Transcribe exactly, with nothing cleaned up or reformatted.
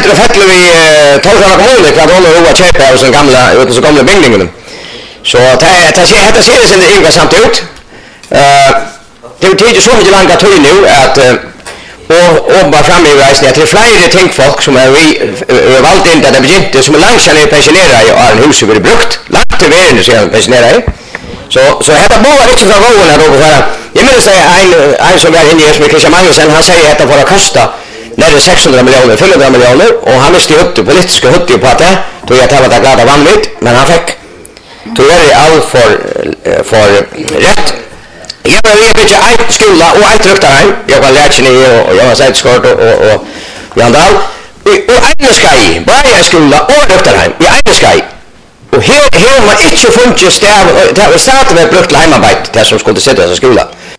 Petter och Fettler vi Torsarna kommuner för att hålla roa köpa hos den gamla, ute så gamla byggningen. Så det det ser det ser sen intressant ut. Eh det betyder så mycket långa tid nu att och och bara fram i reisen till flera tänkfolk som är vi valt in där det begynte som långsamt är pensionerade i Arn hus över brukt. Lagt till världen så är pensionerade. Så så heter bara inte från gången att då för jag menar säga en en som är inne i som Christian Magnusson han säger att det får kosta när det sexhundra miljoner, femhundra miljoner och han visste upp det politiska huttet på att det då jag talade att glada vanligt men han fick då är det all för för rätt. Jag var ju inte ett skola och ett ruktarheim. Jag var lärare och jag var sätskort och och och Jandal och en skai, bara en skola och ruktarheim. I en skai. Och här här man inte funnit stav det var startat med brukt hemarbete där som skulle sätta i skola.